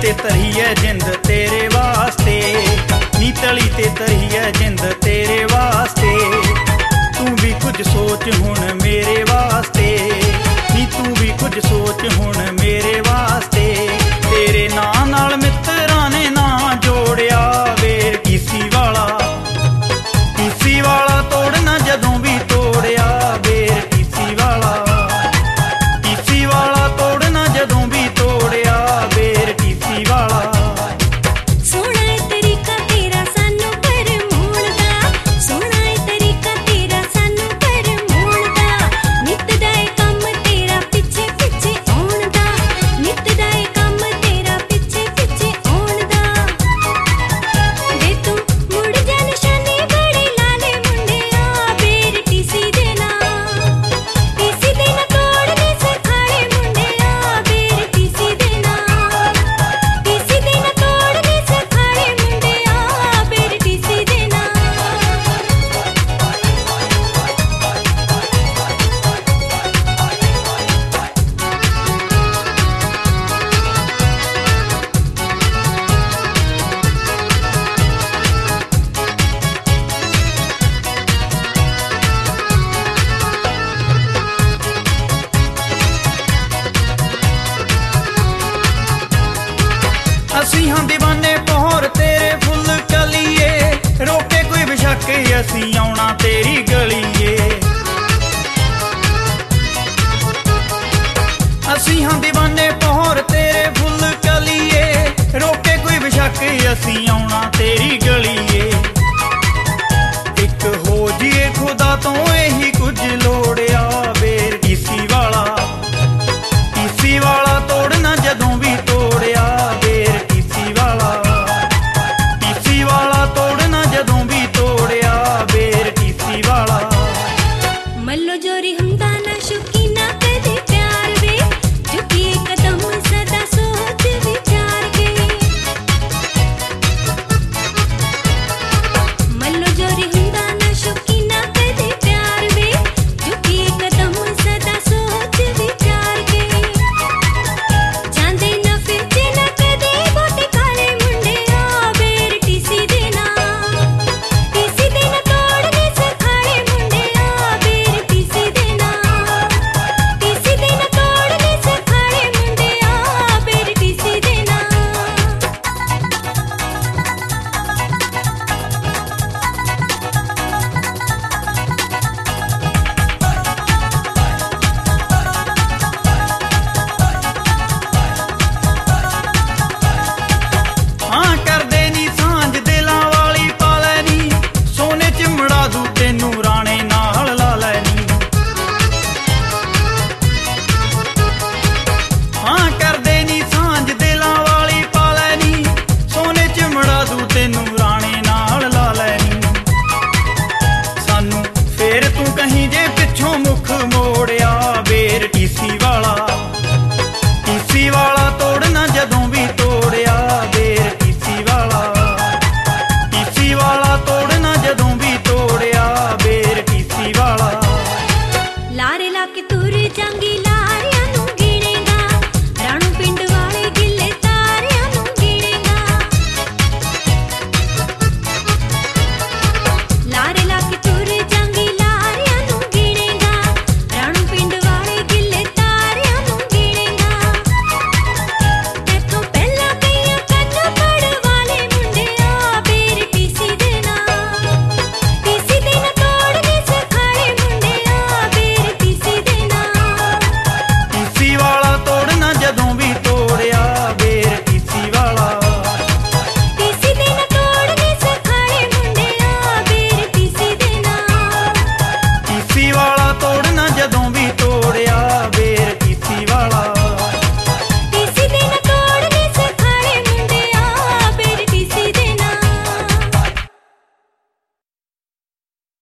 ते तरी है जिंद तेरे वास्ते, नी तली ते तरी है जिंद तेरे वास्ते। तू भी कुछ सोच हुण मेरे वास्ते, नी तू भी कुछ सोच हुण मेरे वास्ते। तेरे नां नाल मित्तरां ने ना जोड़िया वेर किसी वाला तोड़ना जदों भी तोड़िया वेर किसी वाला तोड़ना जदों भी तोड़िया वेर किसी वाला। सोना है तरीका तेरा सानू पर मोड़ दा, सोना है तरीका तेरा सानू पर मोड़ दा। नित दा ए कम तेरा पिछे पिछे आउण दा, नित दा ए कम तेरा पिछे पिछे आउण दा। वे तू मुड़ जा निशाने बड़े लाले मुंडिया बेर टीसी देना तोड़ने से खाड़े मुंडिया बेर टीसी देना तोड़ने से खाड़े मुंडिया बेर टीसी देना। असीं हां दीवाने पौर तेरे फुल कलिए, रोके कोई बेशक असीं आउणा तेरी गलीए। असीं हां दीवाने पौर तेरे